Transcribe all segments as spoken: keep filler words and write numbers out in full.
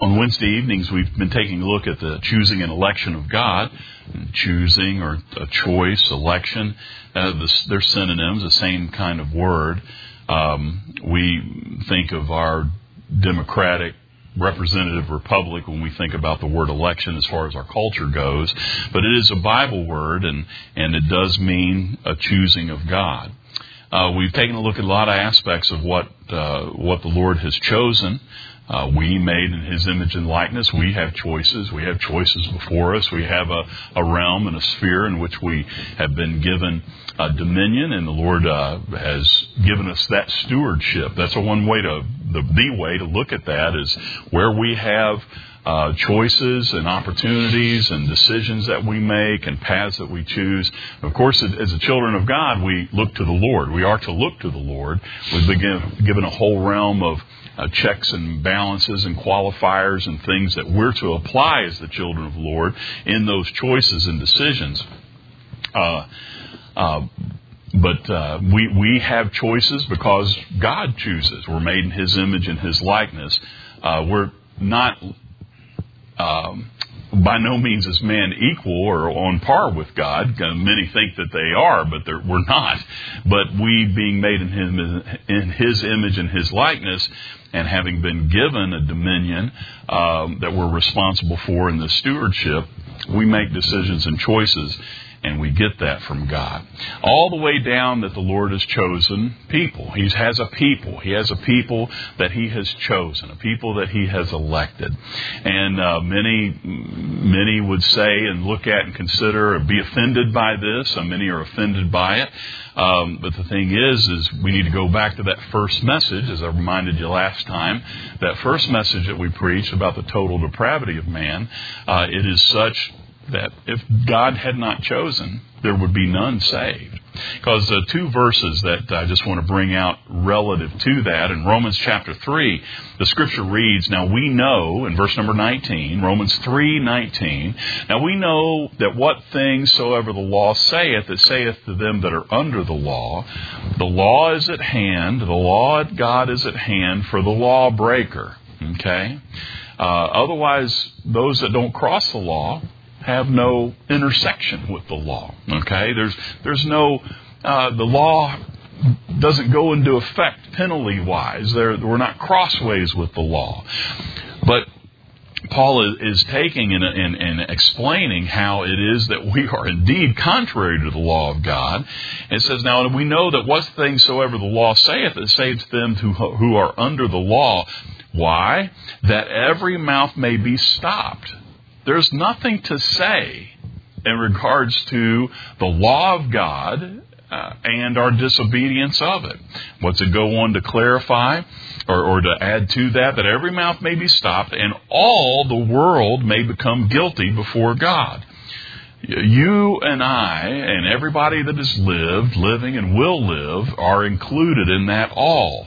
On Wednesday evenings, we've been taking a look at the choosing and election of God. Choosing or a choice, election, uh, the, they're synonyms, the same kind of word. Um, we think of our democratic representative republic when we think about the word election as far as our culture goes. But it is a Bible word, and, and it does mean a choosing of God. Uh, we've taken a look at a lot of aspects of what uh, what the Lord has chosen. Uh, we made in His image and likeness. We have choices. We have choices before us. We have a, a realm and a sphere in which we have been given uh, dominion, and the Lord uh, has given us that stewardship. That's a one way to the, the way to look at that is where we have uh, choices and opportunities and decisions that we make and paths that we choose. Of course, as the children of God, we look to the Lord. We are to look to the Lord. We've been given a whole realm of Uh, checks and balances and qualifiers and things that we're to apply as the children of the Lord in those choices and decisions. Uh, uh, but uh, we we have choices because God chooses. We're made in His image and His likeness. Uh, we're not um, by no means is man equal or on par with God. Many think that they are, but we're not. But we, being made in His, in His image and His likeness, and having been given a dominion um, that we're responsible for in the stewardship, we make decisions and choices, and we get that from God. All the way down that the Lord has chosen people. He has a people. He has a people that He has chosen, a people that He has elected. And uh, many many would say and look at and consider or be offended by this. Uh, many are offended by it. Um, but the thing is, is we need to go back to that first message, as I reminded you last time, that first message that we preached about the total depravity of man. Uh, it is such that if God had not chosen, there would be none saved. Because the two verses that I just want to bring out relative to that, in Romans chapter three, the scripture reads, now we know, in verse number nineteen, Romans three nineteen, now we know that what things soever the law saith, it saith to them that are under the law, the law is at hand, the law of God is at hand for the lawbreaker. Okay? Uh, otherwise, those that don't cross the law have no intersection with the law. Okay, there's there's no uh, the law doesn't go into effect penalty wise. There we're not crossways with the law. But Paul is, is taking and, and, and explaining how it is that we are indeed contrary to the law of God. And it says, now we know that what things soever the law saith, it saves them who who are under the law. Why? That every mouth may be stopped. There's nothing to say in regards to the law of God uh, and our disobedience of it. What's it go on to clarify or, or to add to that? That every mouth may be stopped and all the world may become guilty before God. You and I and everybody that has lived, living, and will live are included in that all.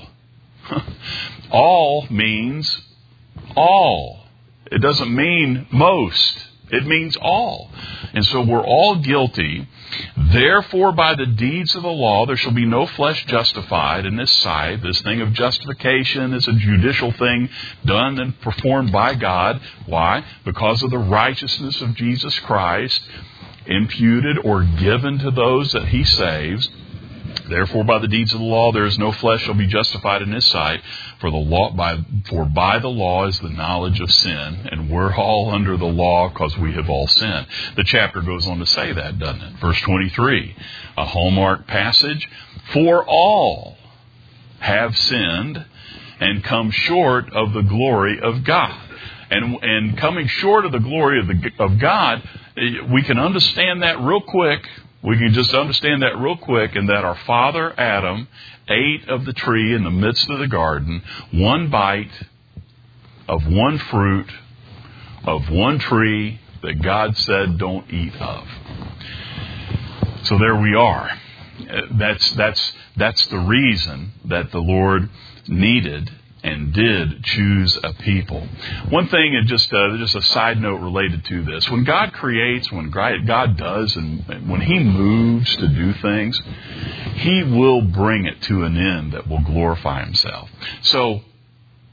All means all. It doesn't mean most. It means all. And so we're all guilty. Therefore, by the deeds of the law, there shall be no flesh justified in this sight. This thing of justification is a judicial thing done and performed by God. Why? Because of the righteousness of Jesus Christ, imputed or given to those that He saves. Therefore, by the deeds of the law, there is no flesh shall be justified in His sight. For the law, by for by the law is the knowledge of sin, and we're all under the law because we have all sinned. The chapter goes on to say that, doesn't it? Verse twenty-three, a hallmark passage. For all have sinned and come short of the glory of God. And and coming short of the glory of the of God, we can understand that real quick. We can just understand that real quick, in that our father Adam ate of the tree in the midst of the garden, one bite of one fruit of one tree that God said don't eat of. So there we are. That's that's that's the reason that the Lord needed and did choose a people. One thing, and just uh, just a side note related to this: when God creates, when God does, and when He moves to do things, He will bring it to an end that will glorify Himself. So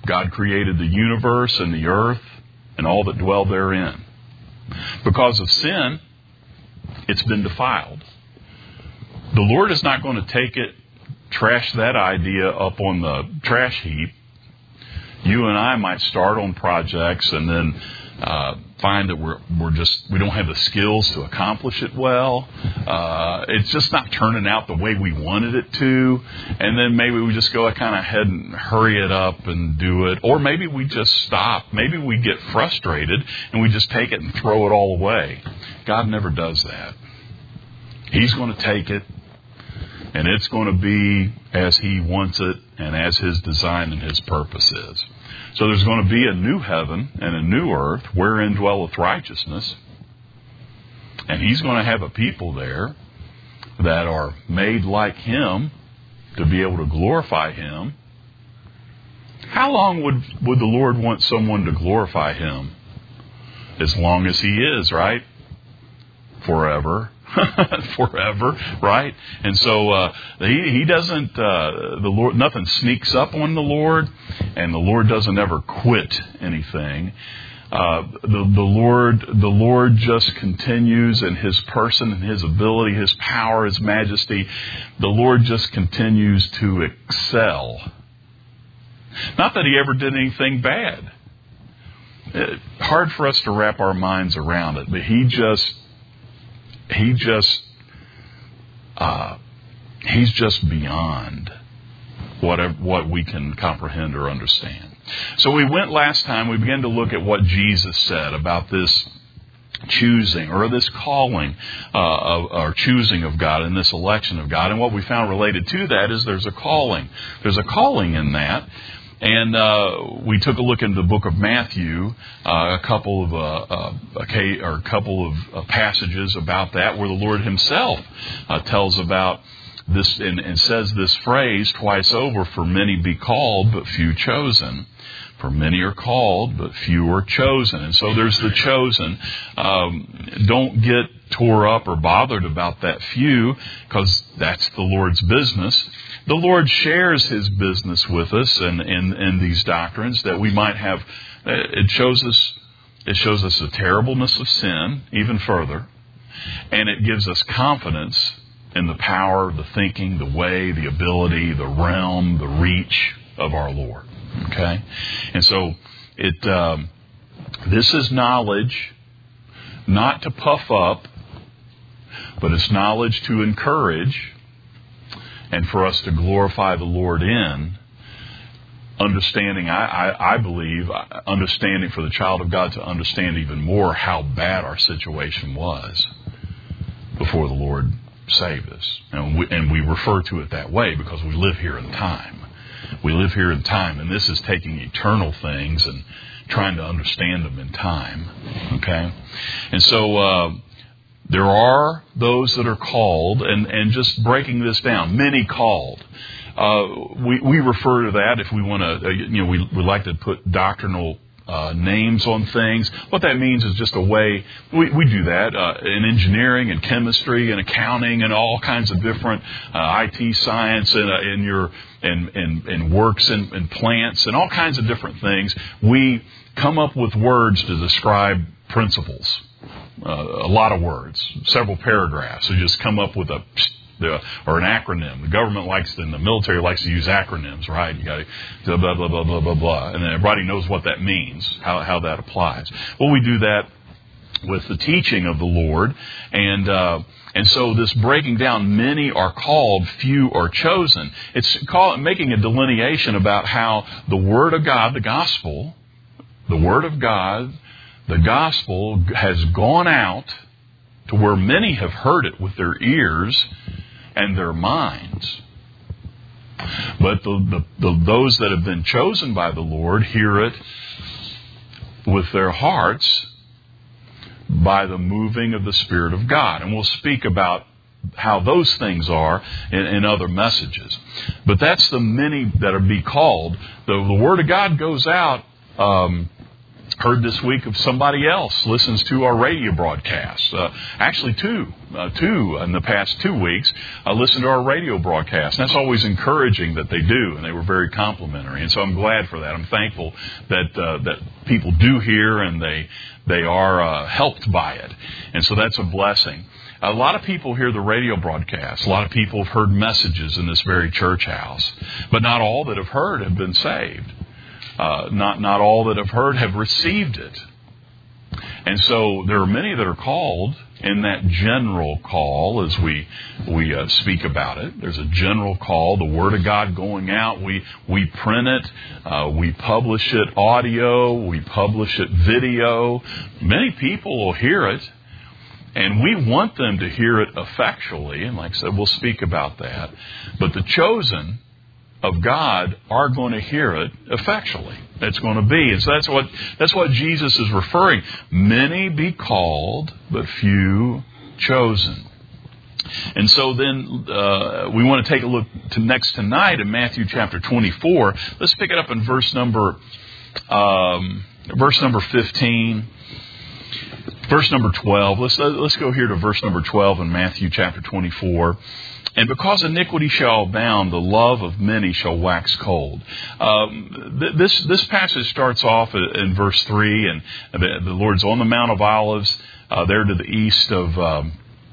God created the universe and the earth and all that dwell therein. Because of sin, it's been defiled. The Lord is not going to take it, trash that idea up on the trash heap. You and I might start on projects and then uh, find that we're we're just we don't have the skills to accomplish it well. Uh, it's just not turning out the way we wanted it to, and then maybe we just go kind of ahead and hurry it up and do it, or maybe we just stop. Maybe we get frustrated and we just take it and throw it all away. God never does that. He's going to take it, and it's going to be as He wants it and as His design and His purpose is. So there's going to be a new heaven and a new earth wherein dwelleth righteousness. And He's going to have a people there that are made like Him to be able to glorify Him. How long would, would the Lord want someone to glorify Him? As long as He is, right? Forever. Forever, right? And so uh, he he doesn't uh, the Lord nothing sneaks up on the Lord, and the Lord doesn't ever quit anything. Uh, the the Lord the Lord just continues in His person and His ability, His power, His majesty. The Lord just continues to excel. Not that He ever did anything bad. It, hard for us to wrap our minds around it, but He just. He just, uh, he's just beyond whatever, what we can comprehend or understand. So we went last time, we began to look at what Jesus said about this choosing or this calling uh, of, or choosing of God and this election of God. And what we found related to that is there's a calling. There's a calling in that. And uh, we took a look into the book of Matthew, uh, a couple of uh, uh, okay, or a couple of uh, passages about that, where the Lord Himself uh, tells about this and, and says this phrase twice over: "For many be called, but few chosen." For many are called, but few are chosen. And so there's the chosen. Um, don't get tore up or bothered about that few, because that's the Lord's business. The Lord shares His business with us and in, in, in these doctrines that we might have. It shows us, it shows us the terribleness of sin even further, and it gives us confidence in the power, the thinking, the way, the ability, the realm, the reach of our Lord. Okay, and so it. Um, this is knowledge, not to puff up, but it's knowledge to encourage, and for us to glorify the Lord in. Understanding, I, I, I believe, understanding for the child of God to understand even more how bad our situation was before the Lord saved us, and we, and we refer to it that way because we live here in time. We live here in time, and this is taking eternal things and trying to understand them in time. Okay? And so uh, there are those that are called, and, and just breaking this down, many called. Uh, we, we refer to that if we want to, uh, you know, we, we like to put doctrinal Uh, names on things. What that means is just a way, we, we do that uh, in engineering and chemistry and accounting and all kinds of different uh, I T science and uh, in your and and, and works in, in plants and all kinds of different things. We come up with words to describe principles. Uh, a lot of words, several paragraphs. So just come up with a The, or an acronym. The government likes, and the military likes to use acronyms, right? You got to blah, blah, blah, blah, blah, blah. And then everybody knows what that means, how, how that applies. Well, we do that with the teaching of the Lord. And, uh, and so this breaking down, many are called, few are chosen. It's call, making a delineation about how the Word of God, the gospel, the Word of God, the gospel has gone out to where many have heard it with their ears and their minds. But the, the, the, those that have been chosen by the Lord hear it with their hearts by the moving of the Spirit of God. And we'll speak about how those things are in, in other messages. But that's the many that are be called. The, the Word of God goes out um, Heard this week of somebody else listens to our radio broadcast. Uh, actually, two, uh, two in the past two weeks, uh, listen to our radio broadcast. And that's always encouraging that they do, and they were very complimentary. And so I'm glad for that. I'm thankful that uh, that people do hear and they they are uh, helped by it. And so that's a blessing. A lot of people hear the radio broadcast. A lot of people have heard messages in this very church house, but not all that have heard have been saved. Uh, not not all that have heard have received it. And so there are many that are called in that general call as we we uh, speak about it. There's a general call, the Word of God going out. We we print it. Uh, we publish it audio. We publish it video. Many people will hear it. And we want them to hear it effectually. And like I said, we'll speak about that. But the chosen of God are going to hear it effectually. That's going to be. And so that's what that's what Jesus is referring. Many be called, but few chosen. And so then uh, we want to take a look to next tonight in Matthew chapter twenty-four. Let's pick it up in verse number um, verse number fifteen. Verse number twelve. Let's let's go here to verse number twelve in Matthew chapter twenty-four. And because iniquity shall abound, the love of many shall wax cold. Um, th- this this passage starts off in verse three, and the, the Lord's on the Mount of Olives, uh, there to the east of um,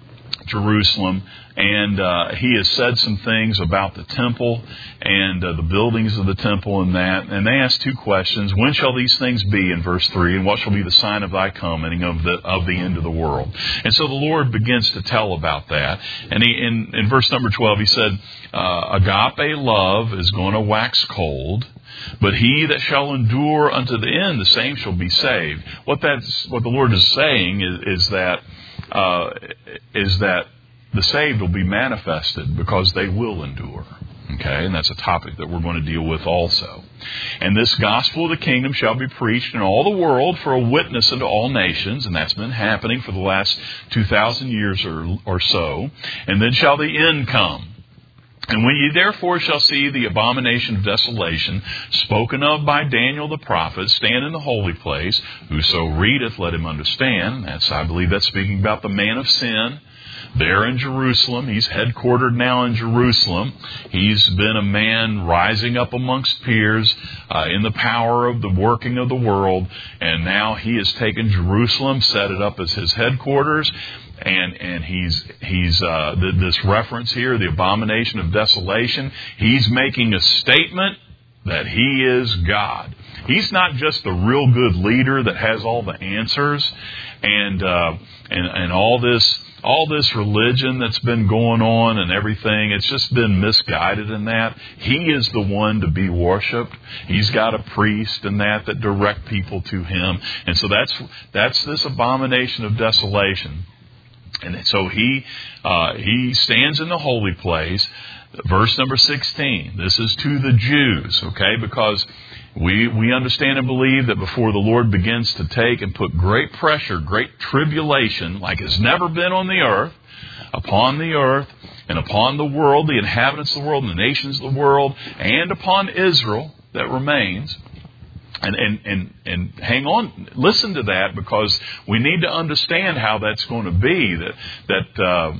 Jerusalem, and uh, he has said some things about the temple and uh, the buildings of the temple and that. And they ask two questions: when shall these things be? In verse three, and what shall be the sign of thy coming of the of the end of the world? And so the Lord begins to tell about that. And he in, in verse number twelve, he said, uh, "Agape love is going to wax cold, but he that shall endure unto the end, the same shall be saved." What that's what the Lord is saying is, is that uh, is that the saved will be manifested because they will endure. Okay, and that's a topic that we're going to deal with also. "And this gospel of the kingdom shall be preached in all the world for a witness unto all nations," and that's been happening for the last two thousand years or, or so. "And then shall the end come. And when ye therefore shall see the abomination of desolation, spoken of by Daniel the prophet, stand in the holy place, whoso readeth, let him understand." That's, I believe that's speaking about the man of sin there in Jerusalem. He's headquartered now in Jerusalem. He's been a man rising up amongst peers uh, in the power of the working of the world. And now he has taken Jerusalem, set it up as his headquarters. And and he's he's uh, th- this reference here, the abomination of desolation. He's making a statement that he is God. He's not just the real good leader that has all the answers and uh, and and all this all this religion that's been going on and everything. It's just been misguided in that. He is the one to be worshipped. He's got a priest and that that direct people to him. And so that's that's this abomination of desolation. And so he uh, he stands in the holy place. Verse number sixteen. This is to the Jews, okay? Because we we understand and believe that before the Lord begins to take and put great pressure, great tribulation, like has never been on the earth, upon the earth and upon the world, the inhabitants of the world, and the nations of the world, and upon Israel that remains. And, and, and, and hang on, listen to that, because we need to understand how that's going to be, that, that, uh,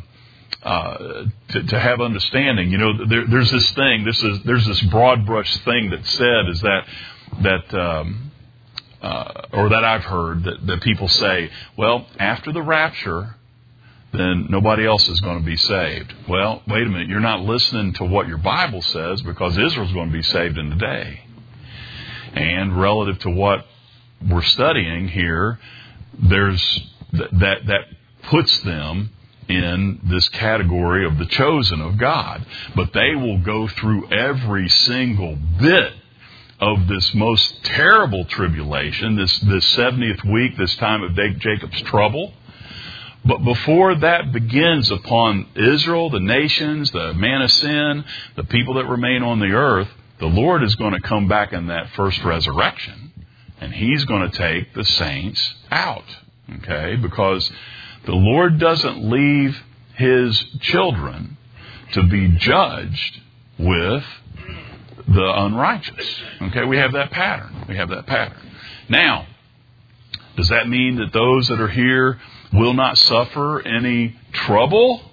uh, to, to have understanding. You know, there, there's this thing, this is, there's this broad brush thing that's said is that, that, um, uh, or that I've heard that, that people say, well, after the rapture, then nobody else is going to be saved. Well, wait a minute, you're not listening to what your Bible says, because Israel's going to be saved in the day. And relative to what we're studying here, there's th- that that puts them in this category of the chosen of God. But they will go through every single bit of this most terrible tribulation, this this seventieth week, this time of Jacob's trouble. But before that begins upon Israel, the nations, the man of sin, the people that remain on the earth, the Lord is going to come back in that first resurrection, and He's going to take the saints out, okay? Because the Lord doesn't leave His children to be judged with the unrighteous, okay? We have that pattern. We have that pattern. Now, Does that mean that those that are here will not suffer any trouble?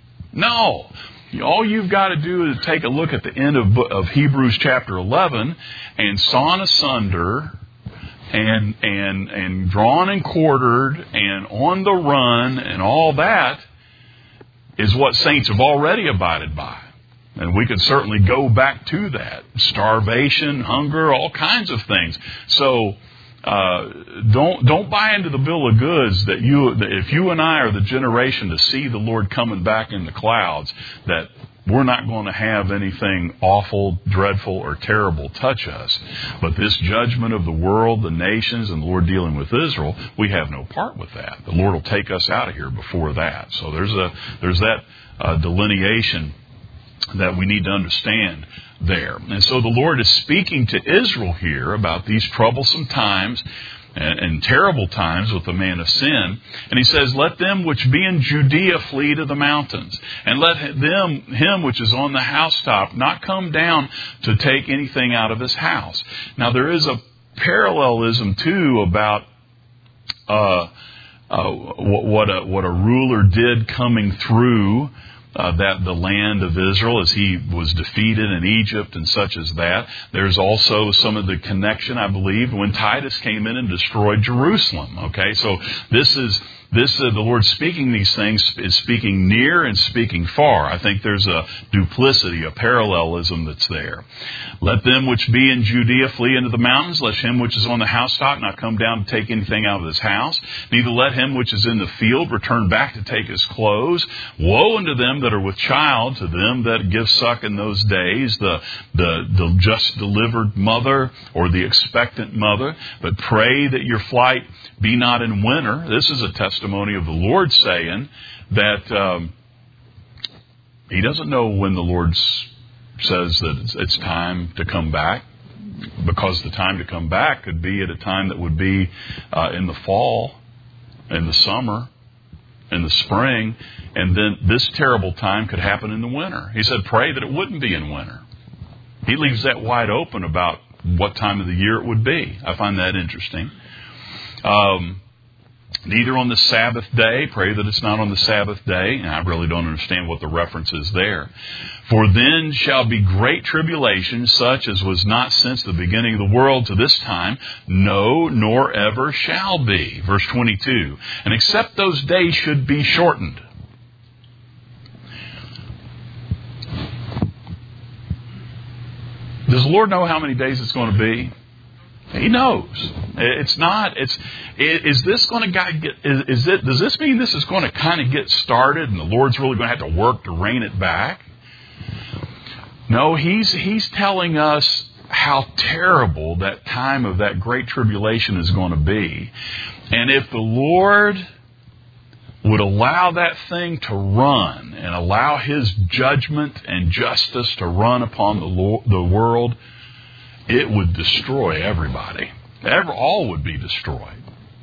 No. All you've got to do is take a look at the end of, of Hebrews chapter eleven, and sawn asunder and and and drawn and quartered and on the run and all that is what saints have already abided by. And we could certainly go back to that. Starvation, hunger, all kinds of things. So uh, don't don't buy into the bill of goods that you that if you and I are the generation to see the Lord coming back in the clouds, that we're not going to have anything awful, dreadful, or terrible touch us. But this judgment of the world, the nations, and the Lord dealing with Israel, we have no part with that. The Lord will take us out of here before that. So there's a there's that uh, delineation that we need to understand there. And so the Lord is speaking to Israel here about these troublesome times and, and terrible times with the man of sin. And he says, let them which be in Judea flee to the mountains, and let them, him which is on the housetop, not come down to take anything out of his house. Now there is a parallelism too about uh, uh, what a what a ruler did coming through Uh, that the land of Israel as he was defeated in Egypt and such as that. There's also some of the connection, I believe, when Titus came in and destroyed Jerusalem. Okay, so this is this uh, the Lord speaking these things is speaking near and speaking far. I think there's a duplicity, a parallelism that's there. Let them which be in Judea flee into the mountains. Let him which is on the housetop not come down to take anything out of his house. Neither let him which is in the field return back to take his clothes. Woe unto them that are with child, to them that give suck in those days, the, the, the just delivered mother or the expectant mother. But pray that your flight be not in winter. This is a testimony of the Lord saying that um, he doesn't know when the Lord says that it's, it's time to come back, because the time to come back could be at a time that would be uh, in the fall, in the summer, in the spring, and then this terrible time could happen in the winter. He said, pray that it wouldn't be in winter. He leaves that wide open about what time of the year it would be. I find that interesting. Um, neither on the Sabbath day, pray that it's not on the Sabbath day, and I really don't understand what the reference is there. For then shall be great tribulation, such as was not since the beginning of the world to this time, no, nor ever shall be. Verse twenty-two, and except those days should be shortened. Does the Lord know how many days it's going to be? He knows. It's not. It's. Is this going to get? Is, is it? Does this mean this is going to kind of get started, and the Lord's really going to have to work to rein it back? No, he's he's telling us how terrible that time of that great tribulation is going to be, and if the Lord would allow that thing to run and allow His judgment and justice to run upon the Lord, the world, it would destroy everybody. Ever, all would be destroyed.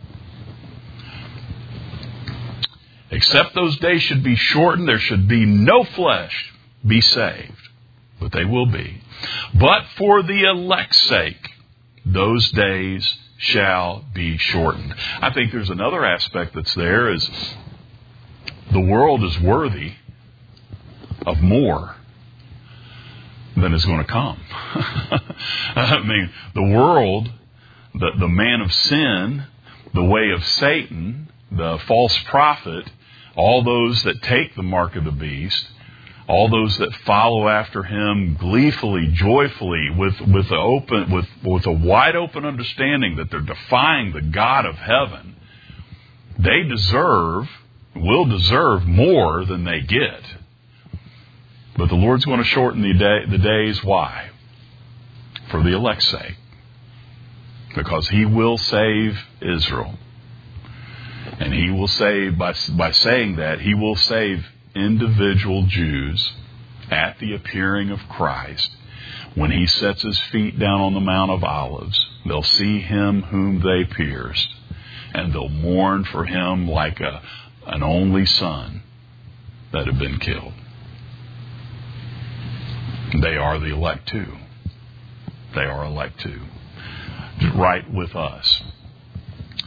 Except those days should be shortened, there should be no flesh be saved. But they will be. But for the elect's sake, those days shall be shortened. I think there's another aspect that's there is the world is worthy of more than is going to come. I mean, the world, the, the man of sin, the way of Satan, the false prophet, all those that take the mark of the beast, all those that follow after him gleefully, joyfully, with with a open with with a wide open understanding that they're defying the God of heaven, they deserve, will deserve more than they get. But the Lord's going to shorten the day, the days. Why? For the elect's sake. Because He will save Israel. And He will save, by, by saying that, He will save individual Jews at the appearing of Christ. When He sets His feet down on the Mount of Olives, they'll see Him whom they pierced. And they'll mourn for Him like a, an only son that had been killed. They are the elect too. They are elect too. Right with us.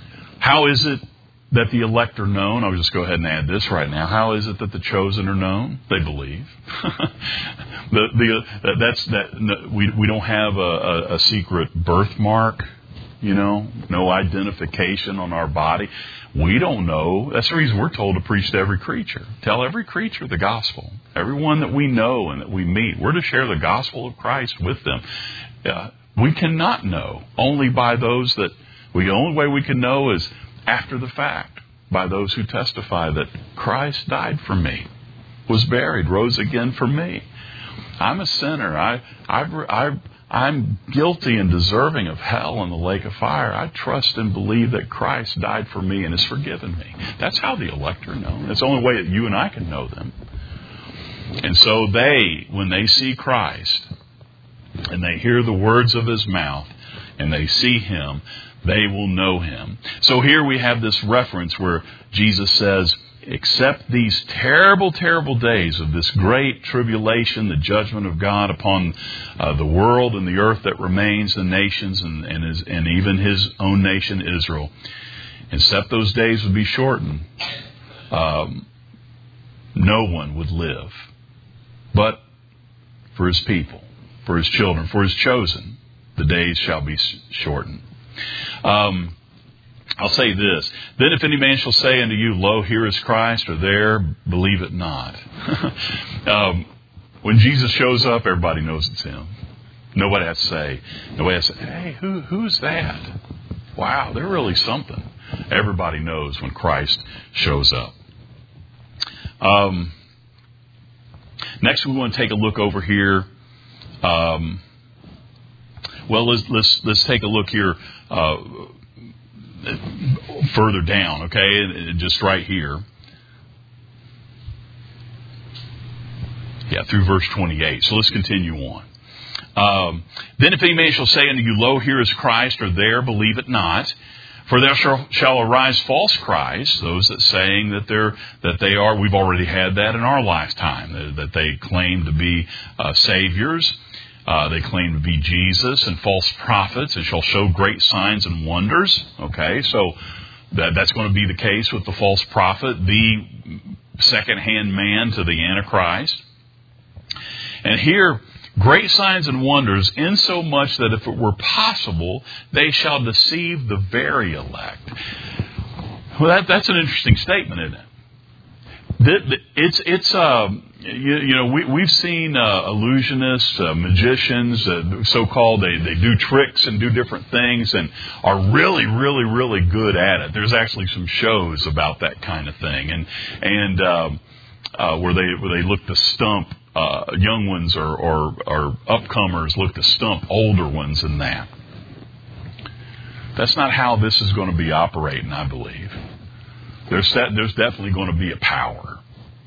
How is it that the elect are known? I'll just go ahead and add this right now. How is it that the chosen are known? They believe. the, the, that's that. We we don't have a, a, a secret birthmark, you know, no identification on our body. We don't know. That's the reason we're told to preach to every creature. Tell every creature the gospel. Everyone that we know and that we meet, we're to share the gospel of Christ with them. Uh, we cannot know only by those that we. The only way we can know is after the fact, by those who testify that Christ died for me, was buried, rose again for me. I'm a sinner. I, I've, I've, I'm guilty and deserving of hell and the lake of fire. I trust and believe that Christ died for me and has forgiven me. That's how the elect are known. It's the only way that you and I can know them. And so they, when they see Christ and they hear the words of His mouth and they see Him, they will know Him. So here we have this reference where Jesus says, except these terrible, terrible days of this great tribulation, the judgment of God upon uh, the world and the earth that remains, the nations, and, and, his, and even His own nation, Israel, except those days would be shortened, um, no one would live. But for His people, for His children, for His chosen, the days shall be shortened. Um, I'll say this. Then if any man shall say unto you, Lo, here is Christ, or there, believe it not. um, when Jesus shows up, everybody knows it's Him. Nobody has to say, nobody has to say, hey, who, who's that? Wow, they're really something. Everybody knows when Christ shows up. Um, next, we want to take a look over here. Um, well, let's, let's, let's take a look here. Uh, further down, okay, just right here. Yeah, through verse twenty-eight. So let's continue on. Um, then if any man shall say unto you, Lo, here is Christ, or there, believe it not. For there shall, shall arise false Christs, those that saying that they're that they are. We've already had that in our lifetime, that, that they claim to be uh, saviors. Uh, they claim to be Jesus, and false prophets, and shall show great signs and wonders. Okay, so that, that's going to be the case with the false prophet, the second-hand man to the Antichrist. And here, great signs and wonders, insomuch that if it were possible, they shall deceive the very elect. Well, that, that's an interesting statement, isn't it? It's it's uh, you, you know we we've seen uh, illusionists, uh, magicians, uh, so-called they they do tricks and do different things and are really really really good at it. There's actually some shows about that kind of thing, and and um, uh, where they where they look to stump uh, young ones or, or or upcomers, look to stump older ones in that. That's not how this is going to be operating, I believe. There's there's definitely going to be a power.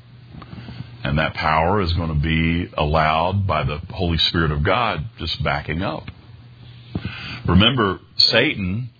And that power is going to be allowed by the Holy Spirit of God just backing up. Remember, Satan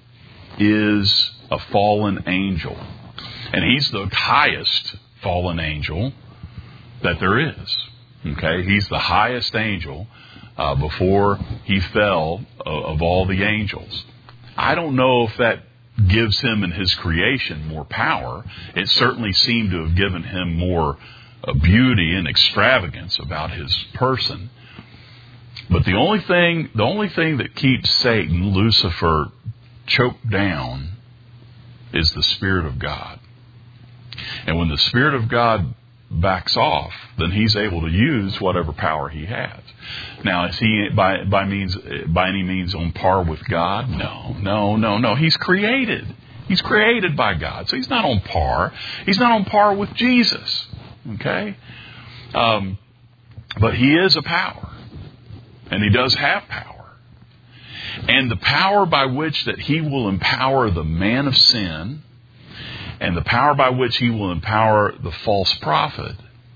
is a fallen angel. And he's the highest fallen angel that there is. Okay? He's the highest angel uh, before he fell uh, of all the angels. I don't know if that gives him in his creation more power. It certainly seemed to have given him more uh, beauty and extravagance about his person. But the only thing, the only thing that keeps Satan, Lucifer, choked down is the Spirit of God. And when the Spirit of God backs off, then he's able to use whatever power he has. Now, is he by by means by any means on par with God? No, no, no, no. He's created. He's created by God, so he's not on par. He's not on par with Jesus. Okay, um, but he is a power, and he does have power. And the power by which that he will empower the man of sin, and the power by which he will empower the false prophet,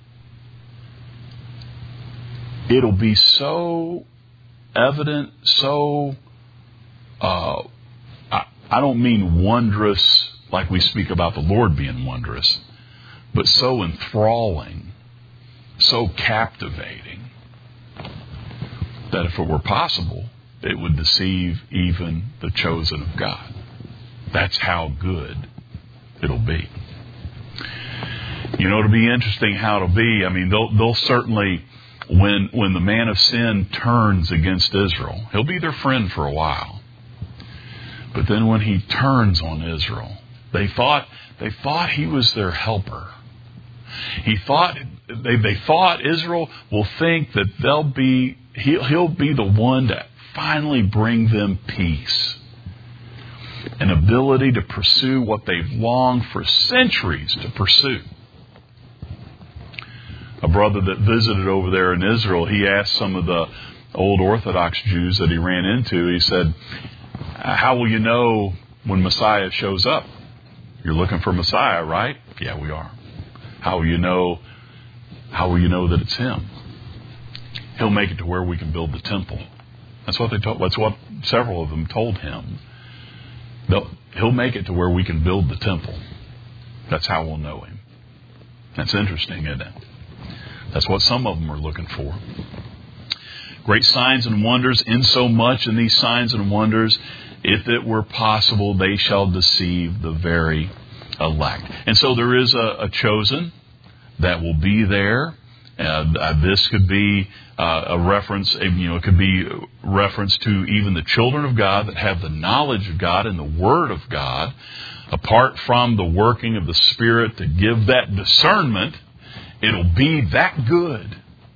it'll be so evident, so, uh, I, I don't mean wondrous like we speak about the Lord being wondrous, but so enthralling, so captivating, that if it were possible, it would deceive even the chosen of God. That's how good it'll be. You know, it'll be interesting how it'll be. I mean, they'll, they'll certainly, when, when the man of sin turns against Israel, he'll be their friend for a while. But then when he turns on Israel, they thought, they thought he was their helper. He thought, they, they thought Israel will think that they'll be, he'll, he'll be the one to finally bring them peace. An ability to pursue what they've longed for centuries to pursue. A brother that visited over there in Israel, he asked some of the old Orthodox Jews that he ran into, he said, how will you know when Messiah shows up? You're looking for Messiah, right? Yeah, we are. How will you know, how will you know that it's him? He'll make it to where we can build the temple. That's what they told, that's what several of them told him. They'll, he'll make it to where we can build the temple. That's how we'll know him. That's interesting, isn't it? That's what some of them are looking for. Great signs and wonders, insomuch in these signs and wonders, if it were possible, they shall deceive the very elect. And so there is a, a chosen that will be there. And uh, this could be uh, a reference, you know, it could be a reference to even the children of God that have the knowledge of God and the Word of God, apart from the working of the Spirit to give that discernment. It'll be that good.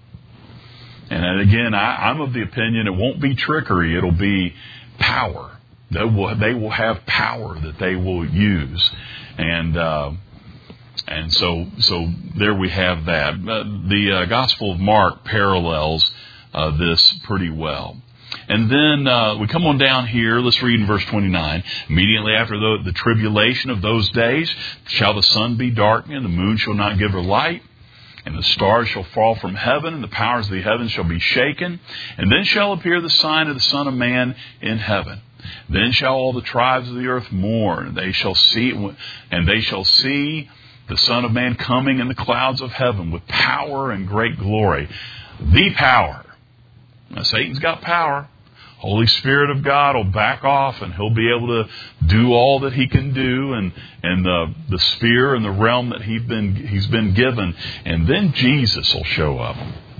And again, I, I'm of the opinion it won't be trickery. It'll be power. They will, they will have power that they will use. And uh, and so so there we have that. Uh, the uh, Gospel of Mark parallels uh, this pretty well. And then uh, we come on down here. Let's read in verse twenty-nine. Immediately after the, the tribulation of those days shall the sun be darkened, and the moon shall not give her light. And the stars shall fall from heaven, and the powers of the heavens shall be shaken. And then shall appear the sign of the Son of Man in heaven. Then shall all the tribes of the earth mourn, and they shall see, and they shall see the Son of Man coming in the clouds of heaven with power and great glory. The power. Now, Satan's got power. Holy Spirit of God will back off, and he'll be able to do all that he can do, and and the the sphere and the realm that he's been he's been given, and then Jesus will show up,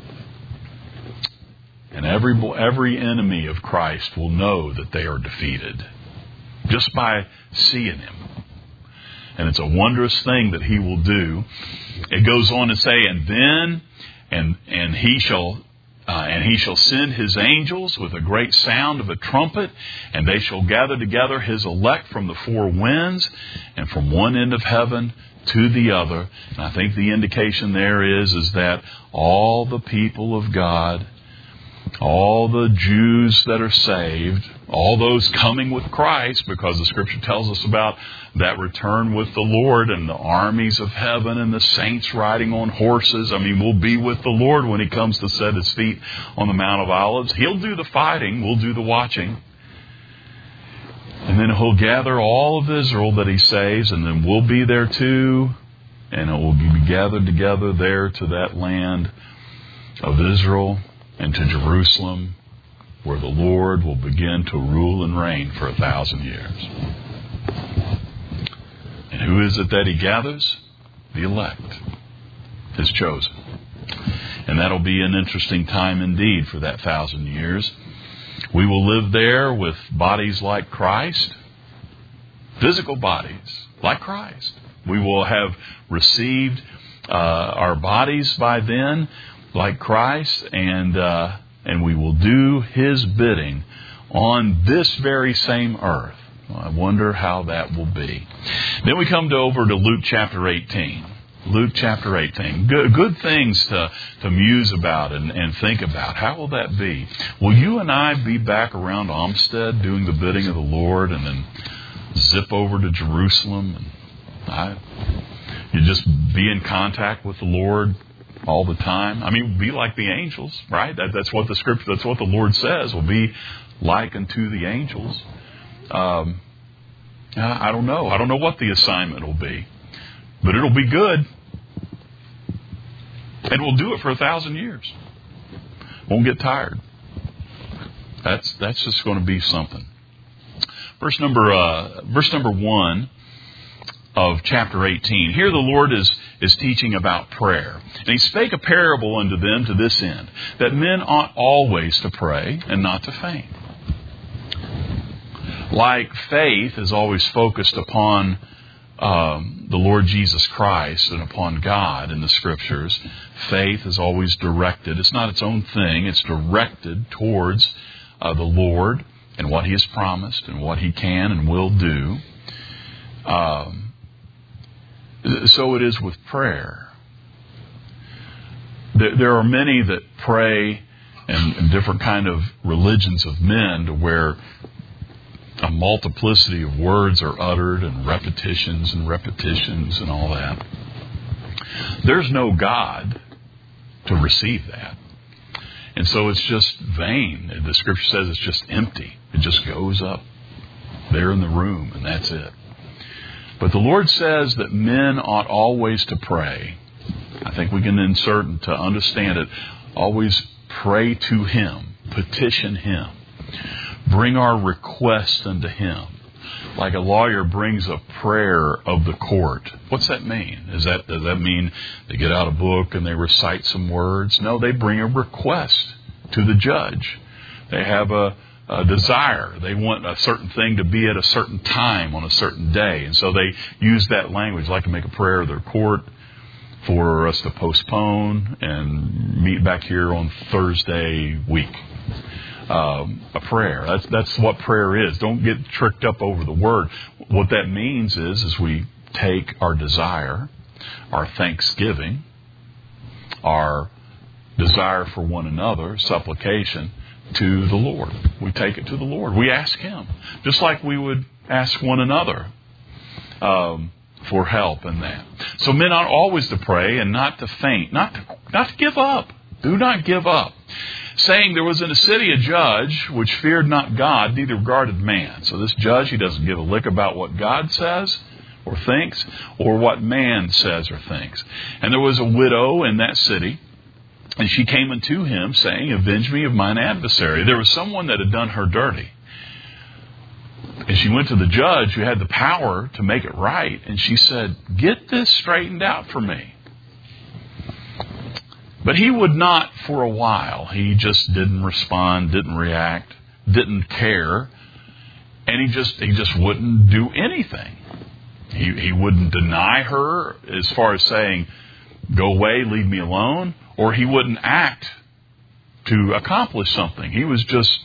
and every every enemy of Christ will know that they are defeated just by seeing him, and it's a wondrous thing that he will do. It goes on to say, and then and and he shall. Uh, and he shall send his angels with a great sound of a trumpet, and they shall gather together his elect from the four winds, and from one end of heaven to the other. And I think the indication there is, is that all the people of God, all the Jews that are saved, all those coming with Christ, because the Scripture tells us about that return with the Lord and the armies of heaven and the saints riding on horses. I mean, we'll be with the Lord when he comes to set his feet on the Mount of Olives. He'll do the fighting. We'll do the watching. And then he'll gather all of Israel that he saves, and then we'll be there too. And it will be gathered together there to that land of Israel and to Jerusalem, where the Lord will begin to rule and reign for a thousand years. And who is it that he gathers? The elect, his chosen. And that'll be an interesting time indeed for that thousand years. We will live there with bodies like Christ, physical bodies like Christ. We will have received uh, our bodies by then like Christ, and uh, and we will do his bidding on this very same earth. Well, I wonder how that will be. Then we come to over to Luke chapter eighteen. Luke chapter eighteen. Good, good things to, to muse about and, and think about. How will that be? Will you and I be back around Olmsted doing the bidding of the Lord, and then zip over to Jerusalem? And I, you just be in contact with the Lord all the time? I mean, be like the angels, right? That, that's what the Scripture, that's what the Lord says. Will be like unto the angels. Um, I don't know. I don't know what the assignment will be, but it'll be good, and we'll do it for a thousand years. Won't get tired. That's that's just going to be something. Verse number uh, verse number one of chapter eighteen. Here the Lord is, is teaching about prayer. And he spake a parable unto them to this end, that men ought always to pray and not to faint. Like faith is always focused upon um, the Lord Jesus Christ and upon God in the Scriptures, faith is always directed. It's not its own thing. It's directed towards uh, the Lord and what He has promised and what He can and will do. Um, So it is with prayer. There are many that pray in different kind of religions of men to where a multiplicity of words are uttered and repetitions and repetitions and all that. There's no God to receive that. And so it's just vain. The Scripture says it's just empty. It just goes up there in the room and that's it. But the Lord says that men ought always to pray. I think we can insert to understand it. Always pray to Him. Petition Him. Bring our request unto Him. Like a lawyer brings a prayer of the court. What's that mean? Is that, does that mean they get out a book and they recite some words? No, they bring a request to the judge. They have a A desire. They want a certain thing to be at a certain time on a certain day. And so they use that language, like to make a prayer of their court for us to postpone and meet back here on Thursday week. Um, a prayer. That's, that's what prayer is. Don't get tricked up over the word. What that means is, is we take our desire, our thanksgiving, our desire for one another, supplication, to the Lord. We take it to the Lord. We ask Him. Just like we would ask one another um, for help in that. So men ought always to pray and not to faint. Not to, not to give up. Do not give up. Saying there was in a city a judge which feared not God, neither regarded man. So this judge, he doesn't give a lick about what God says or thinks or what man says or thinks. And there was a widow in that city. And she came unto him, saying, Avenge me of mine adversary. There was someone that had done her dirty. And she went to the judge who had the power to make it right. And she said, Get this straightened out for me. But he would not for a while. He just didn't respond, didn't react, didn't care. And he just he just wouldn't do anything. He, he wouldn't deny her as far as saying, Go away, leave me alone. Or he wouldn't act to accomplish something. He was just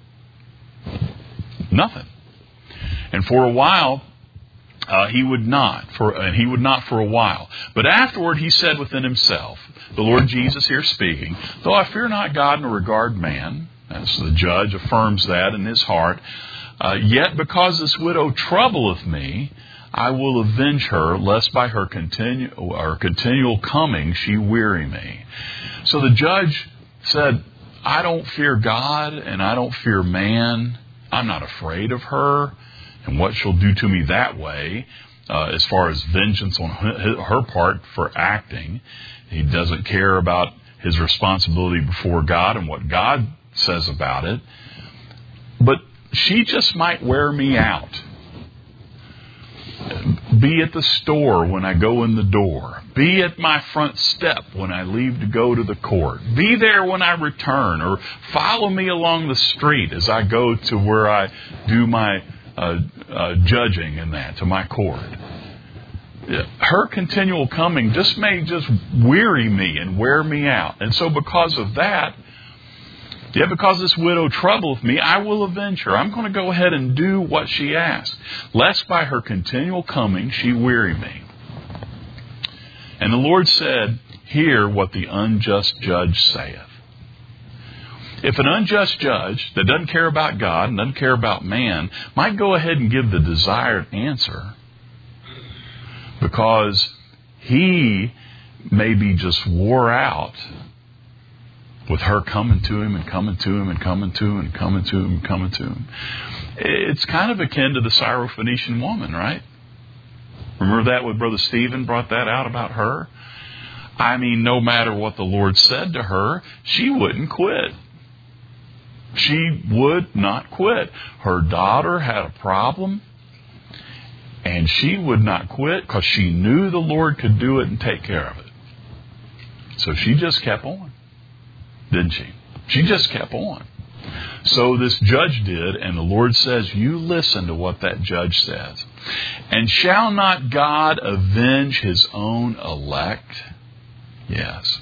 nothing. And for a while, uh, he would not. For and he would not for a while. But afterward, he said within himself, the Lord Jesus here speaking, Though I fear not God nor regard man, as the judge affirms that in his heart, uh, yet because this widow troubleth me, I will avenge her, lest by her continu- or continual coming she weary me. So the judge said, I don't fear God and I don't fear man. I'm not afraid of her and what she'll do to me that way, uh, as far as vengeance on her, her part for acting. He doesn't care about his responsibility before God and what God says about it. But she just might wear me out. Be at the store when I go in the door. Be at my front step when I leave to go to the court. Be there when I return, or follow me along the street as I go to where I do my uh, uh, judging and that, to my court. Her continual coming just may just weary me and wear me out. And so because of that, Yet because this widow troubleth me, I will avenge her. I'm going to go ahead and do what she asked, lest by her continual coming she weary me. And the Lord said, Hear what the unjust judge saith. If an unjust judge that doesn't care about God and doesn't care about man might go ahead and give the desired answer, because he may be just wore out with her coming to him and coming to him and coming to him and coming to him and coming to him. It's kind of akin to the Syrophoenician woman, right? Remember that when Brother Stephen brought that out about her? I mean, no matter what the Lord said to her, she wouldn't quit. She would not quit. Her daughter had a problem, and she would not quit because she knew the Lord could do it and take care of it. So she just kept on, didn't she? She just kept on. So this judge did, and the Lord says, you listen to what that judge says. And shall not God avenge His own elect? Yes.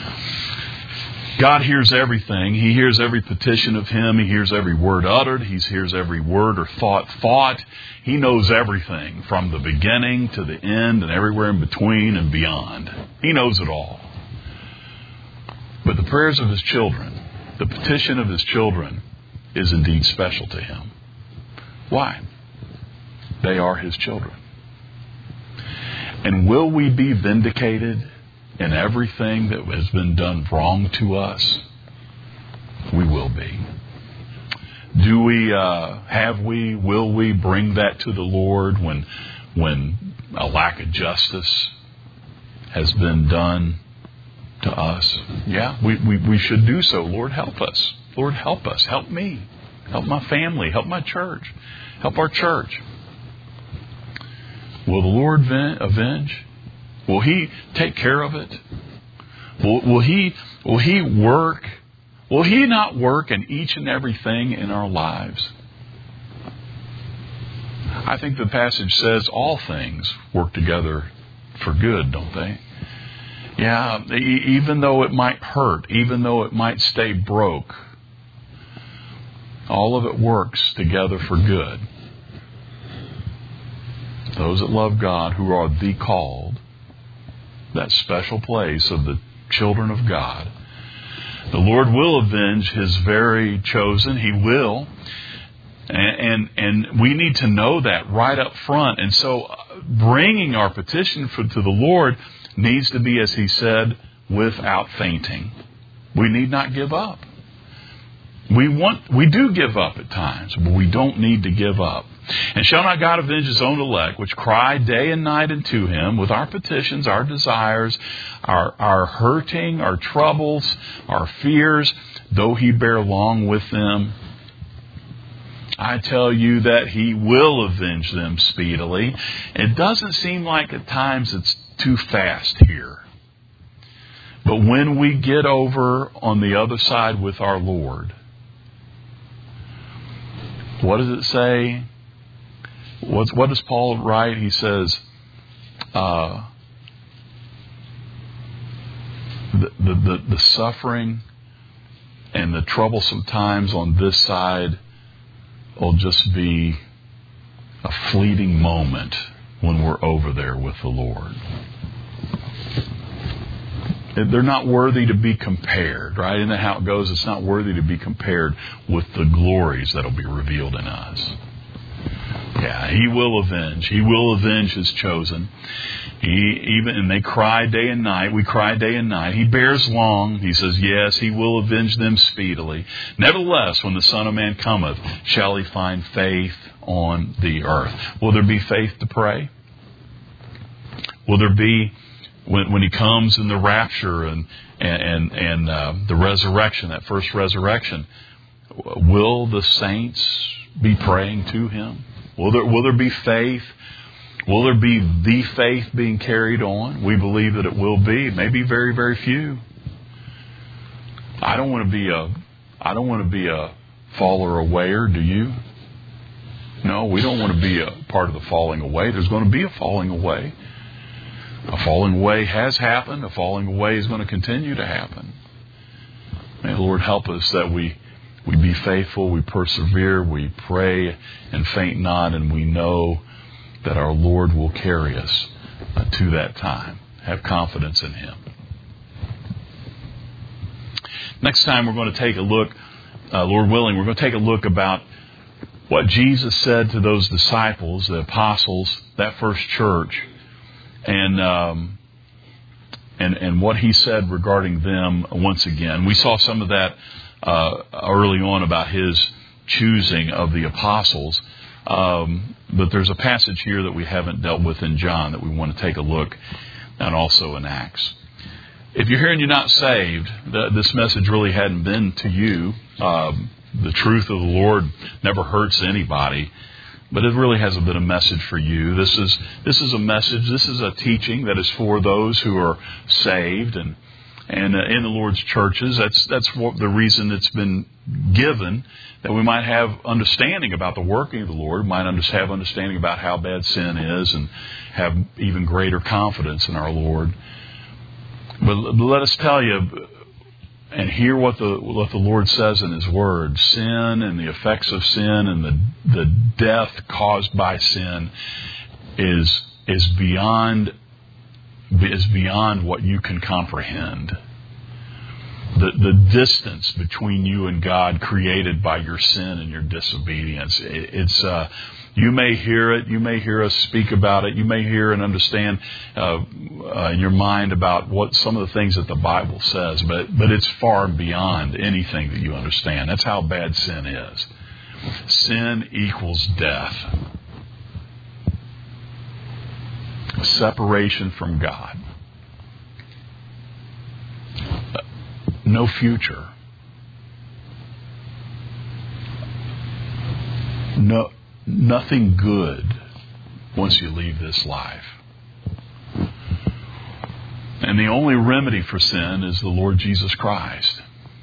God hears everything. He hears every petition of Him. He hears every word uttered. He hears every word or thought thought. He knows everything from the beginning to the end and everywhere in between and beyond. He knows it all. But the prayers of His children, the petition of His children, is indeed special to Him. Why? They are His children. And will we be vindicated in everything that has been done wrong to us? We will be. Do we, uh, have we, will we bring that to the Lord when, when a lack of justice has been done to us? Yeah, we, we, we should do so. Lord, help us. Lord, help us. Help me. Help my family. Help my church. Help our church. Will the Lord avenge? Will He take care of it? Will, will He, will He work? Will He not work in each and everything in our lives? I think the passage says all things work together for good, don't they? Yeah, even though it might hurt, even though it might stay broke, all of it works together for good. Those that love God, who are the called, that special place of the children of God, the Lord will avenge His very chosen. He will. And, and, and we need to know that right up front. And so bringing our petition for, to the Lord needs to be, as He said, without fainting. We need not give up. We want, we do give up at times, but we don't need to give up. And shall not God avenge His own elect, which cry day and night unto Him with our petitions, our desires, our, our hurting, our troubles, our fears, though He bear long with them? I tell you that He will avenge them speedily. It doesn't seem like at times it's too fast here. But when we get over on the other side with our Lord, what does it say? What, what does Paul write? He says, uh, the, the, the, the suffering and the troublesome times on this side will just be a fleeting moment when we're over there with the Lord. They're not worthy to be compared, right? Isn't that how it goes? It's not worthy to be compared with the glories that will be revealed in us. Yeah, He will avenge. He will avenge His chosen. He even and they cry day and night. We cry day and night. He bears long. He says, yes, He will avenge them speedily. Nevertheless, when the Son of Man cometh, shall He find faith on the earth? Will there be faith to pray? Will there be, when, when He comes in the rapture and and and uh, the resurrection, that first resurrection, will the saints be praying to Him? Will there will there be faith? Will there be the faith being carried on? We believe that it will be. Maybe very, very few. I don't want to be a I don't want to be a faller awayer, do you? No, we don't want to be a part of the falling away. There's going to be a falling away. A falling away has happened. A falling away is going to continue to happen. May the Lord help us that we we be faithful, we persevere, we pray and faint not, and we know that our Lord will carry us uh, to that time. Have confidence in Him. Next time we're going to take a look, uh, Lord willing, we're going to take a look about what Jesus said to those disciples, the apostles, that first church, and um, and and what He said regarding them once again. We saw some of that uh, early on about His choosing of the apostles. Um, but there's a passage here that we haven't dealt with in John that we want to take a look, and also in Acts. If you're here and you're not saved, the, this message really hadn't been to you. Um, the truth of the Lord never hurts anybody, but it really has a bit of message for you. This is this is a message. This is a teaching that is for those who are saved and and uh, in the Lord's churches. That's that's what the reason it's been given, that we might have understanding about the working of the Lord, might under, have understanding about how bad sin is, and have even greater confidence in our Lord. But let us tell you and hear what the what the Lord says in His Word. Sin and the effects of sin and the the death caused by sin is is beyond is beyond what you can comprehend. The the distance between you and God created by your sin and your disobedience. It, it's uh, you may hear it, you may hear us speak about it, you may hear and understand uh, uh, in your mind about what some of the things that the Bible says, but but it's far beyond anything that you understand. That's how bad sin is. Sin equals death. Separation from God. No future. No, nothing good once you leave this life. And the only remedy for sin is the Lord Jesus Christ.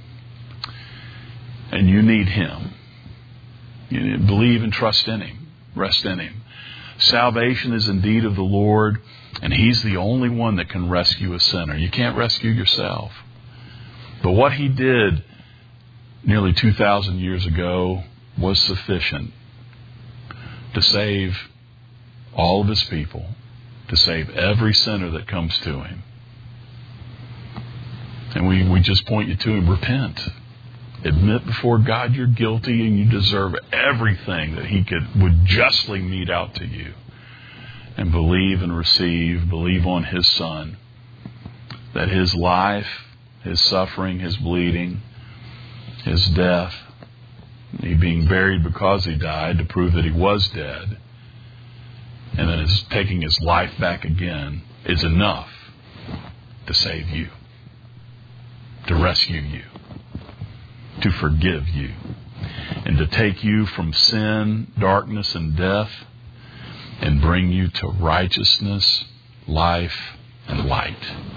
And you need Him. You need to believe and trust in Him. Rest in Him. Salvation is indeed of the Lord, and He's the only one that can rescue a sinner. You can't rescue yourself. But what He did nearly two thousand years ago was sufficient to save all of His people, to save every sinner that comes to Him. And we, we just point you to Him. Repent. Admit before God you're guilty and you deserve everything that He could would justly mete out to you. And believe and receive, believe on His Son, that His life, His suffering, His bleeding, His death, He being buried because He died to prove that He was dead, and then His taking His life back again is enough to save you, to rescue you, to forgive you, and to take you from sin, darkness, and death, and bring you to righteousness, life, and light.